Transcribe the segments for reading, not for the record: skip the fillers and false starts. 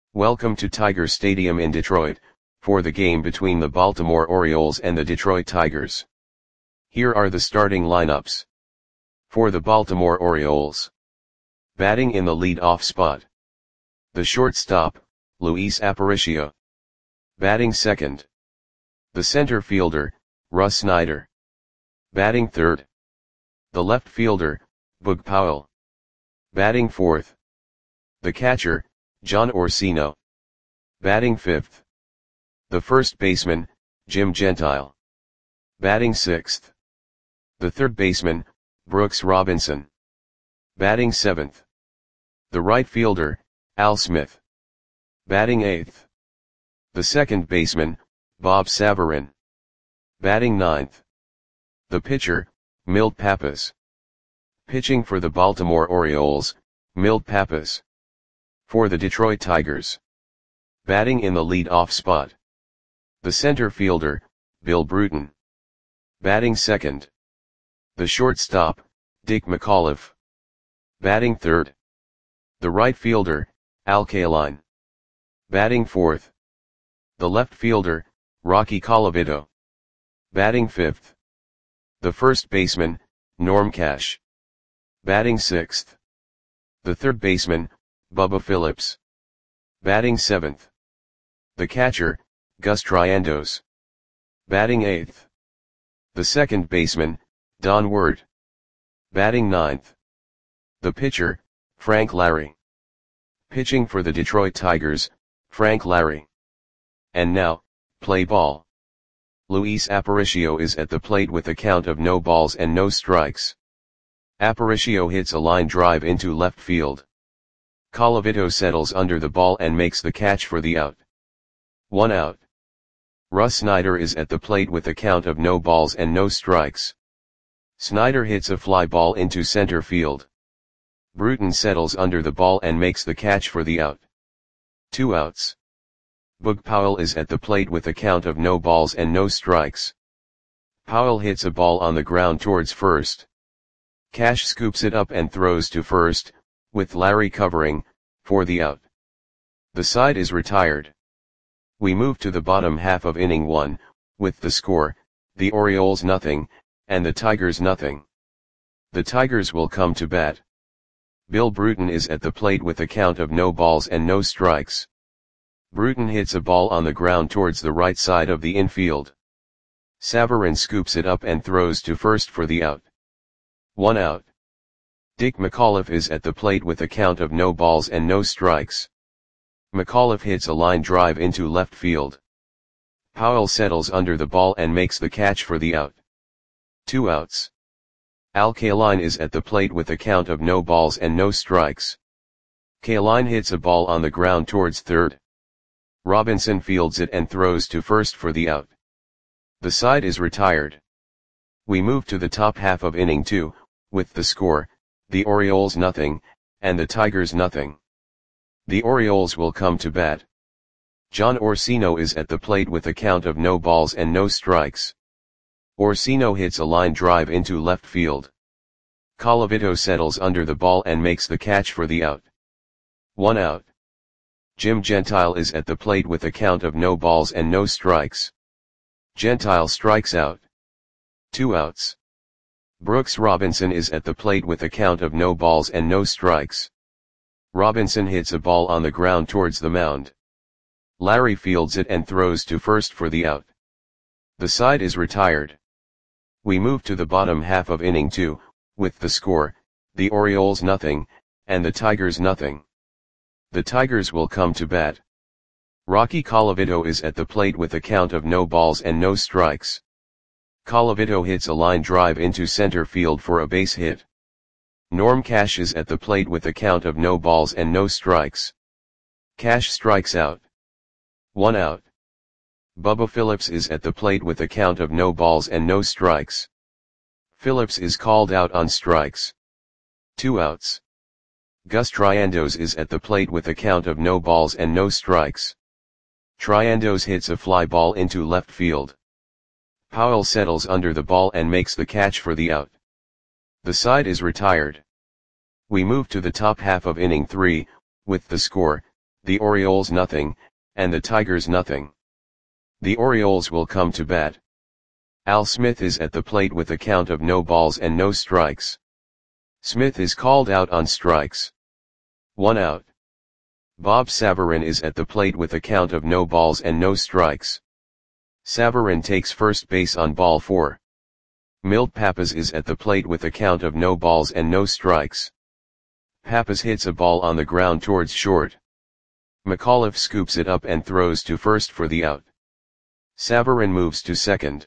Welcome to Tiger Stadium in Detroit, for the game between the Baltimore Orioles and the Detroit Tigers. Here are the starting lineups. For the Baltimore Orioles. Batting in the lead-off spot. The shortstop, Luis Aparicio. Batting second. The center fielder, Russ Snyder. Batting third. The left fielder, Boog Powell. Batting fourth. The catcher, John Orsino. Batting fifth. The first baseman, Jim Gentile. Batting sixth. The third baseman, Brooks Robinson. Batting seventh. The right fielder, Al Smith. Batting eighth. The second baseman, Bob Savarin. Batting ninth. The pitcher, Milt Pappas. Pitching for the Baltimore Orioles, Milt Pappas. For the Detroit Tigers. Batting in the lead-off spot. The center fielder, Bill Bruton. Batting second. The shortstop, Dick McAuliffe. Batting third. The right fielder, Al Kaline. Batting fourth. The left fielder, Rocky Colavito. Batting fifth. The first baseman, Norm Cash. Batting sixth. The third baseman, Bubba Phillips. Batting seventh. The catcher, Gus Triandos. Batting eighth. The second baseman, Don Word. Batting ninth. The pitcher, Frank Larry. Pitching for the Detroit Tigers, Frank Larry. And now, play ball. Luis Aparicio is at the plate with a count of no balls and no strikes. Aparicio hits a line drive into left field. Colavito settles under the ball and makes the catch for the out. 1 out. Russ Snyder is at the plate with a count of no balls and no strikes. Snyder hits a fly ball into center field. Bruton settles under the ball and makes the catch for the out. 2 outs. Boog Powell is at the plate with a count of no balls and no strikes. Powell hits a ball on the ground towards first. Cash scoops it up and throws to first, with Larry covering, for the out. The side is retired. We move to the bottom half of inning 1, with the score, the Orioles nothing, and the Tigers nothing. The Tigers will come to bat. Bill Bruton is at the plate with a count of no balls and no strikes. Bruton hits a ball on the ground towards the right side of the infield. Savarin scoops it up and throws to first for the out. 1 out. Dick McAuliffe is at the plate with a count of no balls and no strikes. McAuliffe hits a line drive into left field. Powell settles under the ball and makes the catch for the out. 2 outs. Al Kaline is at the plate with a count of no balls and no strikes. Kaline hits a ball on the ground towards third. Robinson fields it and throws to first for the out. The side is retired. We move to the top half of inning 2, with the score, the Orioles nothing, and the Tigers nothing. The Orioles will come to bat. John Orsino is at the plate with a count of no balls and no strikes. Orsino hits a line drive into left field. Colavito settles under the ball and makes the catch for the out. 1 out. Jim Gentile is at the plate with a count of no balls and no strikes. Gentile strikes out. 2 outs. Brooks Robinson is at the plate with a count of no balls and no strikes. Robinson hits a ball on the ground towards the mound. Larry fields it and throws to first for the out. The side is retired. We move to the bottom half of inning 2, with the score, the Orioles nothing, and the Tigers nothing. The Tigers will come to bat. Rocky Colavito is at the plate with a count of no balls and no strikes. Colavito hits a line drive into center field for a base hit. Norm Cash is at the plate with a count of no balls and no strikes. Cash strikes out. 1 out. Bubba Phillips is at the plate with a count of no balls and no strikes. Phillips is called out on strikes. 2 outs. Gus Triandos is at the plate with a count of no balls and no strikes. Triandos hits a fly ball into left field. Powell settles under the ball and makes the catch for the out. The side is retired. We move to the top half of inning 3, with the score, the Orioles nothing, and the Tigers nothing. The Orioles will come to bat. Al Smith is at the plate with a count of no balls and no strikes. Smith is called out on strikes. 1 out. Bob Savarin is at the plate with a count of no balls and no strikes. Savarin takes first base on ball 4. Milt Pappas is at the plate with a count of no balls and no strikes. Pappas hits a ball on the ground towards short. McAuliffe scoops it up and throws to first for the out. Savarin moves to second.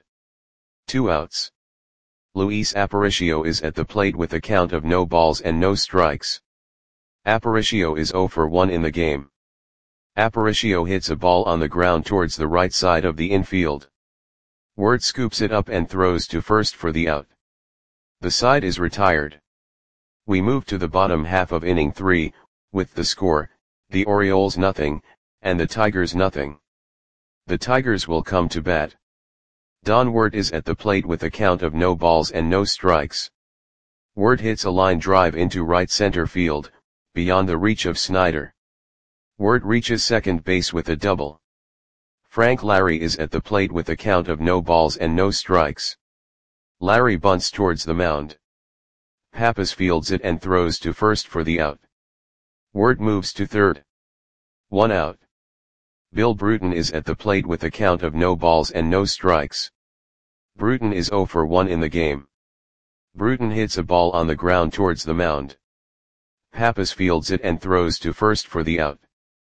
2 outs. Luis Aparicio is at the plate with a count of no balls and no strikes. Aparicio is 0 for 1 in the game. Aparicio hits a ball on the ground towards the right side of the infield. Ward scoops it up and throws to first for the out. The side is retired. We move to the bottom half of inning 3, with the score, the Orioles nothing, and the Tigers nothing. The Tigers will come to bat. Don Ward is at the plate with a count of no balls and no strikes. Ward hits a line drive into right center field, beyond the reach of Snyder. Ward reaches second base with a double. Frank Larry is at the plate with a count of no balls and no strikes. Larry bunts towards the mound. Pappas fields it and throws to first for the out. Ward moves to third. 1 out. Bill Bruton is at the plate with a count of no balls and no strikes. Bruton is 0 for 1 in the game. Bruton hits a ball on the ground towards the mound. Pappas fields it and throws to first for the out.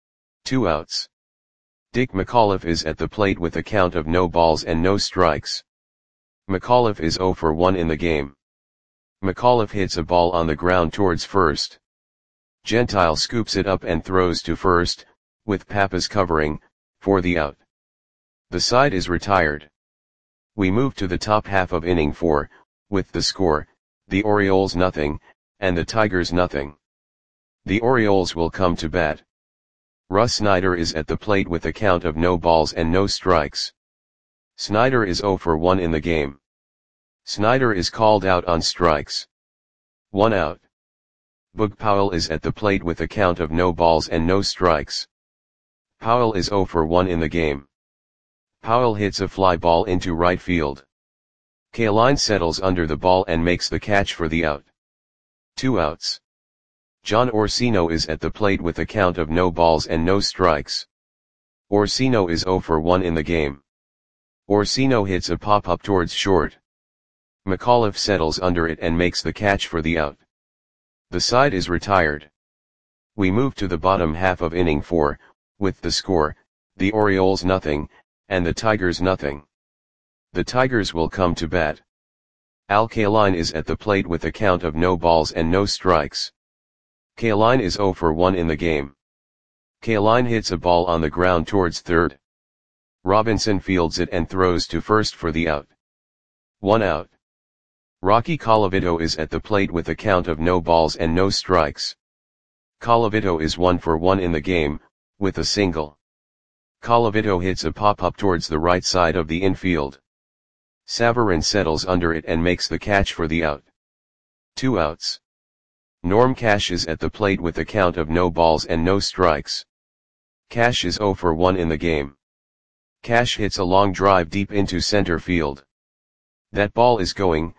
2 outs. Dick McAuliffe is at the plate with a count of no balls and no strikes. McAuliffe is 0 for 1 in the game. McAuliffe hits a ball on the ground towards first. Gentile scoops it up and throws to first, with Pappas covering, for the out. The side is retired. We move to the top half of inning 4, with the score, the Orioles nothing, and the Tigers nothing. The Orioles will come to bat. Russ Snyder is at the plate with a count of no balls and no strikes. Snyder is 0 for 1 in the game. Snyder is called out on strikes. 1 out. Boog Powell is at the plate with a count of no balls and no strikes. Powell is 0 for 1 in the game. Powell hits a fly ball into right field. Kaline settles under the ball and makes the catch for the out. 2 outs. John Orsino is at the plate with a count of no balls and no strikes. Orsino is 0 for 1 in the game. Orsino hits a pop-up towards short. McAuliffe settles under it and makes the catch for the out. The side is retired. We move to the bottom half of inning 4, with the score, the Orioles nothing, and the Tigers nothing. The Tigers will come to bat. Al Kaline is at the plate with a count of no balls and no strikes. Kaline is 0 for 1 in the game. Kaline hits a ball on the ground towards third. Robinson fields it and throws to first for the out. 1 out. Rocky Colavito is at the plate with a count of no balls and no strikes. Colavito is 1 for 1 in the game, with a single. Colavito hits a pop-up towards the right side of the infield. Savarin settles under it and makes the catch for the out. 2 outs. Norm Cash is at the plate with a count of no balls and no strikes. Cash is 0 for 1 in the game. Cash hits a long drive deep into center field. That ball is going,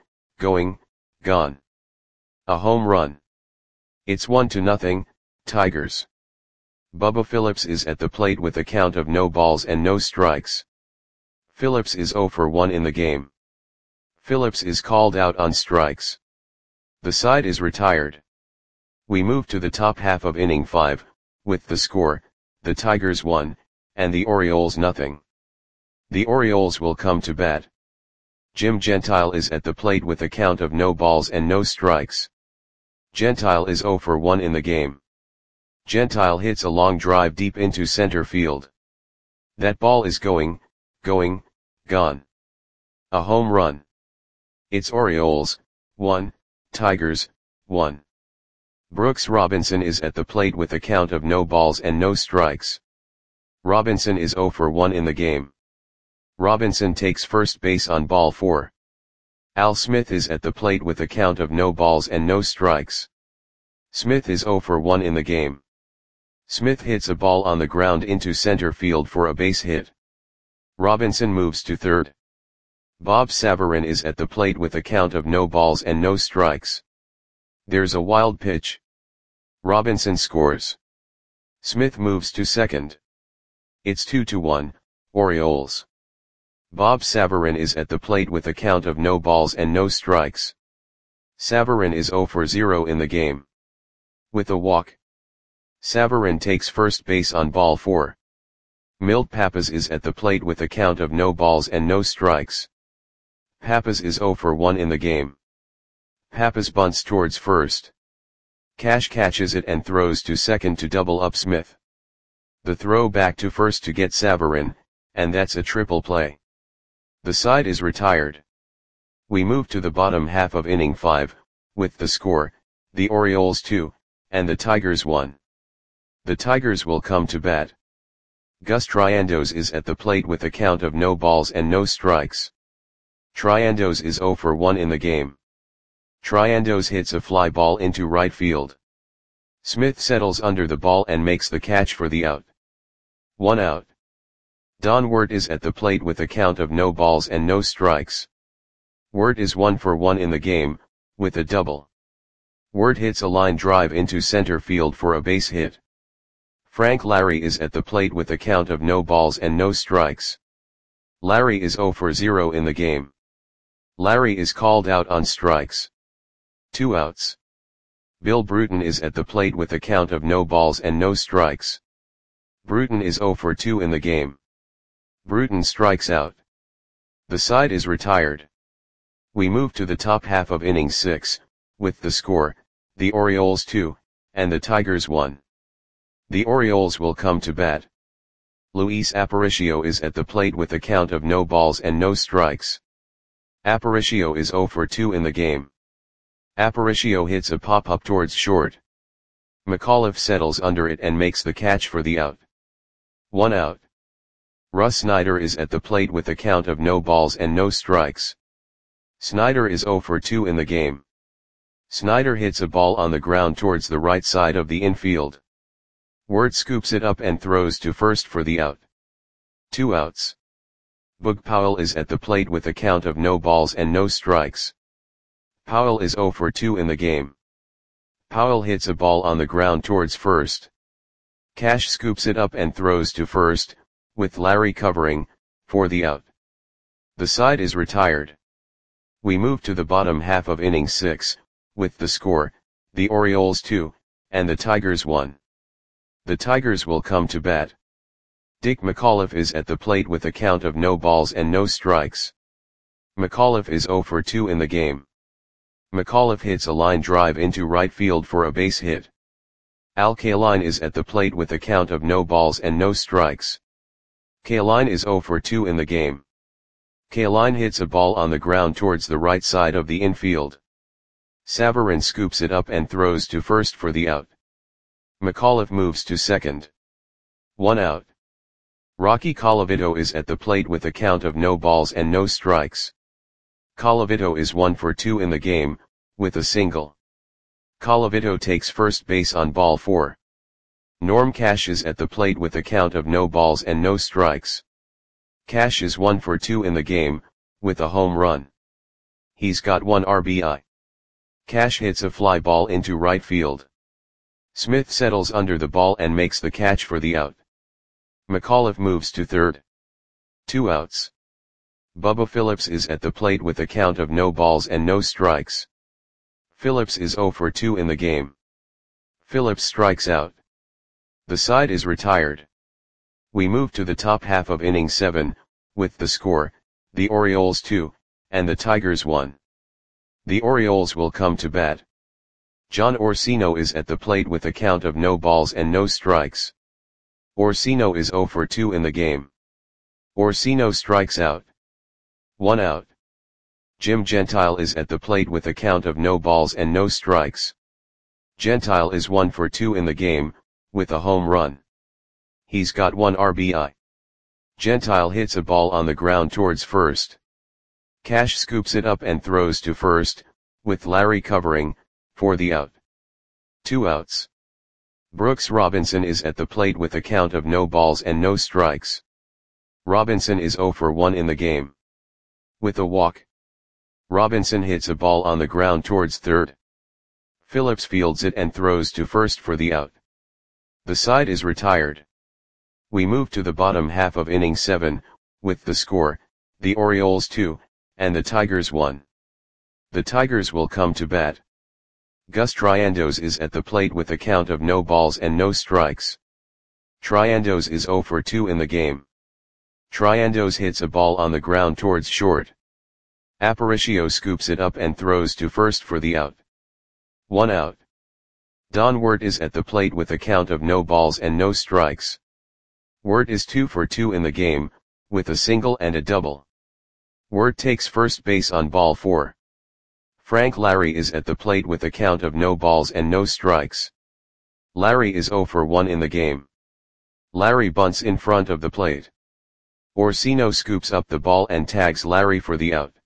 gone. A home run. It's 1-0, Tigers. Bubba Phillips is at the plate with a count of no balls and no strikes. Phillips is 0 for 1 in the game. Phillips is called out on strikes. The side is retired. We move to the top half of inning 5, with the score, the Tigers 1, and the Orioles nothing. The Orioles will come to bat. Jim Gentile is at the plate with a count of no balls and no strikes. Gentile is 0 for 1 in the game. Gentile hits a long drive deep into center field. That ball is going, gone. A home run. It's Orioles, 1, Tigers, 1. Brooks Robinson is at the plate with a count of no balls and no strikes. Robinson is 0 for 1 in the game. Robinson takes first base on ball 4. Al Smith is at the plate with a count of no balls and no strikes. Smith is 0 for 1 in the game. Smith hits a ball on the ground into center field for a base hit. Robinson moves to third. Bob Savarin is at the plate with a count of no balls and no strikes. There's a wild pitch. Robinson scores. Smith moves to second. It's 2-1, Orioles. Bob Savarin is at the plate with a count of no balls and no strikes. Savarin is 0 for 0 in the game. With a walk, Savarin takes first base on ball 4. Milt Pappas is at the plate with a count of no balls and no strikes. Pappas is 0 for 1 in the game. Pappas bunts towards first. Cash catches it and throws to second to double up Smith. The throw back to first to get Savarin, and that's a triple play. The side is retired. We move to the bottom half of inning 5, with the score, the Orioles 2, and the Tigers 1. The Tigers will come to bat. Gus Triandos is at the plate with a count of no balls and no strikes. Triandos is 0 for 1 in the game. Triandos hits a fly ball into right field. Smith settles under the ball and makes the catch for the out. 1 out. Don Wirt is at the plate with a count of no balls and no strikes. Wirt is 1 for 1 in the game, with a double. Wirt hits a line drive into center field for a base hit. Frank Larry is at the plate with a count of no balls and no strikes. Larry is 0 for 0 in the game. Larry is called out on strikes. 2 outs. Bill Bruton is at the plate with a count of no balls and no strikes. Bruton is 0 for 2 in the game. Bruton strikes out. The side is retired. We move to the top half of inning 6, with the score, the Orioles 2, and the Tigers 1. The Orioles will come to bat. Luis Aparicio is at the plate with a count of no balls and no strikes. Aparicio is 0 for 2 in the game. Aparicio hits a pop-up towards short. McAuliffe settles under it and makes the catch for the out. 1 out. Russ Snyder is at the plate with a count of no balls and no strikes. Snyder is 0 for 2 in the game. Snyder hits a ball on the ground towards the right side of the infield. Wirt scoops it up and throws to first for the out. 2 outs. Boog Powell is at the plate with a count of no balls and no strikes. Powell is 0 for 2 in the game. Powell hits a ball on the ground towards first. Cash scoops it up and throws to first, with Larry covering, for the out. The side is retired. We move to the bottom half of inning 6, with the score, the Orioles 2, and the Tigers 1. The Tigers will come to bat. Dick McAuliffe is at the plate with a count of no balls and no strikes. McAuliffe is 0 for 2 in the game. McAuliffe hits a line drive into right field for a base hit. Al Kaline is at the plate with a count of no balls and no strikes. Kaline is 0 for 2 in the game. Kaline hits a ball on the ground towards the right side of the infield. Savarin scoops it up and throws to first for the out. McAuliffe moves to second. 1 out. Rocky Colavito is at the plate with a count of no balls and no strikes. Colavito is 1 for 2 in the game, with a single. Colavito takes first base on ball 4. Norm Cash is at the plate with a count of no balls and no strikes. Cash is 1 for 2 in the game, with a home run. He's got 1 RBI. Cash hits a fly ball into right field. Smith settles under the ball and makes the catch for the out. McAuliffe moves to third. 2 outs. Bubba Phillips is at the plate with a count of no balls and no strikes. Phillips is 0 for 2 in the game. Phillips strikes out. The side is retired. We move to the top half of inning 7, with the score, the Orioles 2, and the Tigers 1. The Orioles will come to bat. John Orsino is at the plate with a count of no balls and no strikes. Orsino is 0 for 2 in the game. Orsino strikes out. 1 out. Jim Gentile is at the plate with a count of no balls and no strikes. Gentile is 1 for 2 in the game, with a home run. He's got 1 RBI. Gentile hits a ball on the ground towards first. Cash scoops it up and throws to first, with Larry covering, for the out. 2 outs. Brooks Robinson is at the plate with a count of no balls and no strikes. Robinson is 0 for 1 in the game. With a walk, Robinson hits a ball on the ground towards third. Phillips fields it and throws to first for the out. The side is retired. We move to the bottom half of inning 7, with the score, the Orioles 2, and the Tigers 1. The Tigers will come to bat. Gus Triandos is at the plate with a count of no balls and no strikes. Triandos is 0 for 2 in the game. Triandos hits a ball on the ground towards short. Aparicio scoops it up and throws to first for the out. 1 out. Don Wirt is at the plate with a count of no balls and no strikes. Wirt is 2 for 2 in the game, with a single and a double. Wirt takes first base on ball 4. Frank Larry is at the plate with a count of no balls and no strikes. Larry is 0 for 1 in the game. Larry bunts in front of the plate. Orsino scoops up the ball and tags Larry for the out.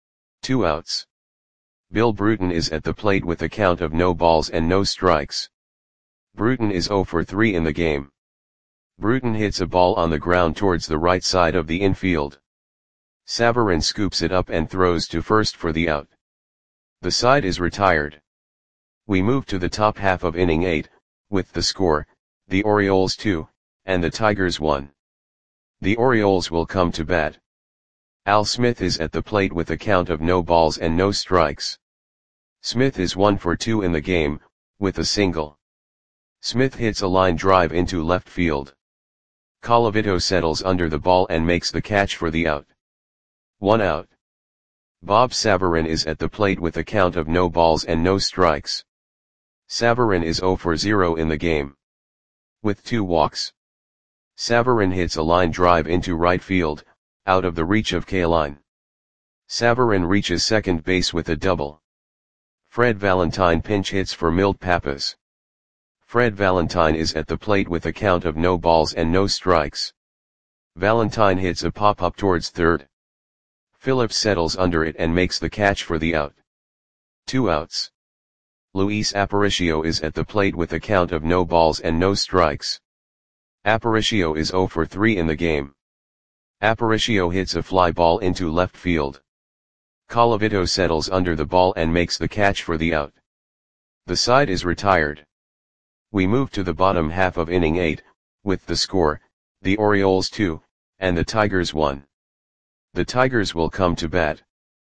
2 outs. Bill Bruton is at the plate with a count of no balls and no strikes. Bruton is 0 for 3 in the game. Bruton hits a ball on the ground towards the right side of the infield. Savarin scoops it up and throws to first for the out. The side is retired. We move to the top half of inning 8, with the score, the Orioles 2, and the Tigers 1. The Orioles will come to bat. Al Smith is at the plate with a count of no balls and no strikes. Smith is 1 for 2 in the game, with a single. Smith hits a line drive into left field. Colavito settles under the ball and makes the catch for the out. 1 out. Bob Savarin is at the plate with a count of no balls and no strikes. Savarin is 0 for 0 in the game. With 2 walks. Savarin hits a line drive into right field, out of the reach of Kaline. Savarin reaches second base with a double. Fred Valentine pinch hits for Milt Pappas. Fred Valentine is at the plate with a count of no balls and no strikes. Valentine hits a pop-up towards third. Phillips settles under it and makes the catch for the out. 2 outs. Luis Aparicio is at the plate with a count of no balls and no strikes. Aparicio is 0 for 3 in the game. Aparicio hits a fly ball into left field. Colavito settles under the ball and makes the catch for the out. The side is retired. We move to the bottom half of inning 8, with the score, the Orioles 2, and the Tigers 1. The Tigers will come to bat.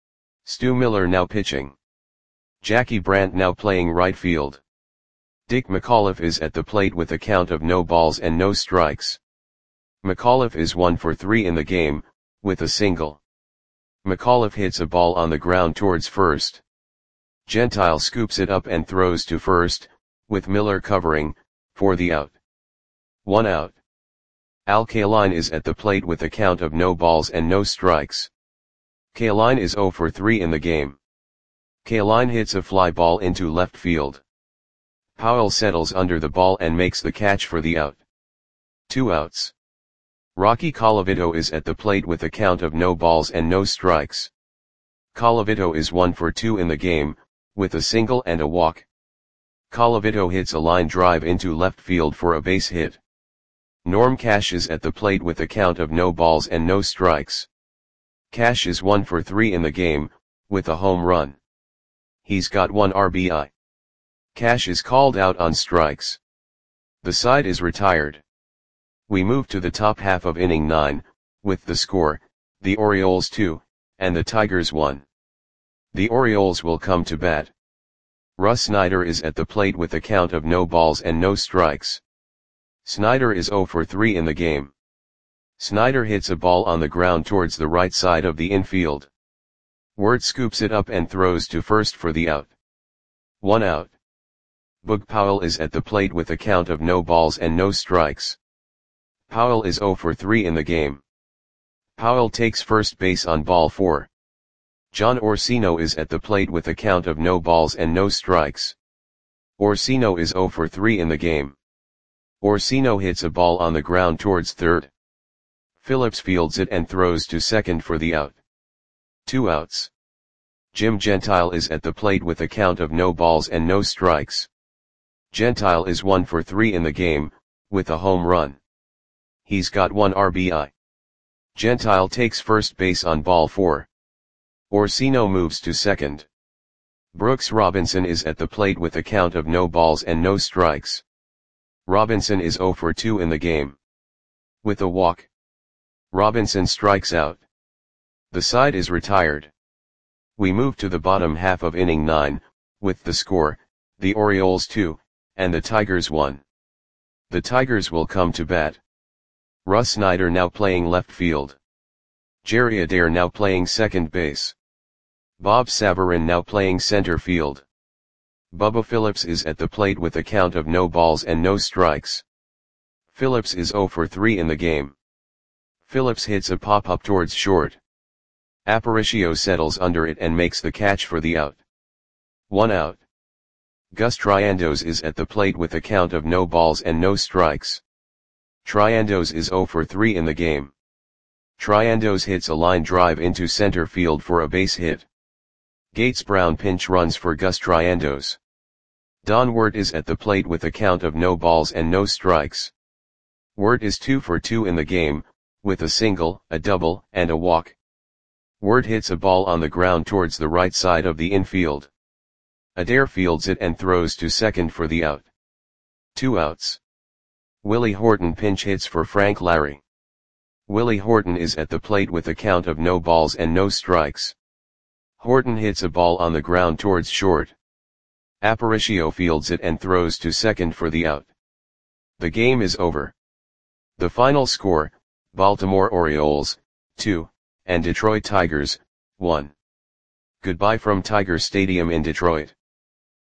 Stu Miller now pitching. Jackie Brandt now playing right field. Dick McAuliffe is at the plate with a count of no balls and no strikes. McAuliffe is 1 for 3 in the game, with a single. McAuliffe hits a ball on the ground towards first. Gentile scoops it up and throws to first, with Miller covering, for the out. 1 out. Al Kaline is at the plate with a count of no balls and no strikes. Kaline is 0 for 3 in the game. Kaline hits a fly ball into left field. Powell settles under the ball and makes the catch for the out. 2 outs. Rocky Colavito is at the plate with a count of no balls and no strikes. Colavito is 1 for 2 in the game, with a single and a walk. Colavito hits a line drive into left field for a base hit. Norm Cash is at the plate with a count of no balls and no strikes. Cash is 1 for 3 in the game, with a home run. He's got 1 RBI. Cash is called out on strikes. The side is retired. We move to the top half of inning 9, with the score, the Orioles 2, and the Tigers 1. The Orioles will come to bat. Russ Snyder is at the plate with a count of no balls and no strikes. Snyder is 0 for 3 in the game. Snyder hits a ball on the ground towards the right side of the infield. Wirt scoops it up and throws to first for the out. 1 out. Boog Powell is at the plate with a count of no balls and no strikes. Powell is 0 for 3 in the game. Powell takes first base on ball 4. John Orsino is at the plate with a count of no balls and no strikes. Orsino is 0 for 3 in the game. Orsino hits a ball on the ground towards third. Phillips fields it and throws to second for the out. 2 outs. Jim Gentile is at the plate with a count of no balls and no strikes. Gentile is 1 for 3 in the game, with a home run. He's got 1 RBI. Gentile takes first base on ball 4. Orsino moves to second. Brooks Robinson is at the plate with a count of no balls and no strikes. Robinson is 0 for 2 in the game. With a walk, Robinson strikes out. The side is retired. We move to the bottom half of inning 9, with the score, the Orioles 2, and the Tigers 1. The Tigers will come to bat. Russ Snyder now playing left field. Jerry Adair now playing second base. Bob Savarin now playing center field. Bubba Phillips is at the plate with a count of no balls and no strikes. Phillips is 0 for 3 in the game. Phillips hits a pop-up towards short. Aparicio settles under it and makes the catch for the out. 1 out. Gus Triandos is at the plate with a count of no balls and no strikes. Triandos is 0 for 3 in the game. Triandos hits a line drive into center field for a base hit. Gates Brown pinch runs for Gus Triandos. Don Wirt is at the plate with a count of no balls and no strikes. Wirt is 2 for 2 in the game, with a single, a double, and a walk. Wirt hits a ball on the ground towards the right side of the infield. Adair fields it and throws to second for the out. 2 outs. Willie Horton pinch hits for Frank Larry. Willie Horton is at the plate with a count of no balls and no strikes. Horton hits a ball on the ground towards short. Aparicio fields it and throws to second for the out. The game is over. The final score, Baltimore Orioles, 2, and Detroit Tigers, 1. Goodbye from Tiger Stadium in Detroit.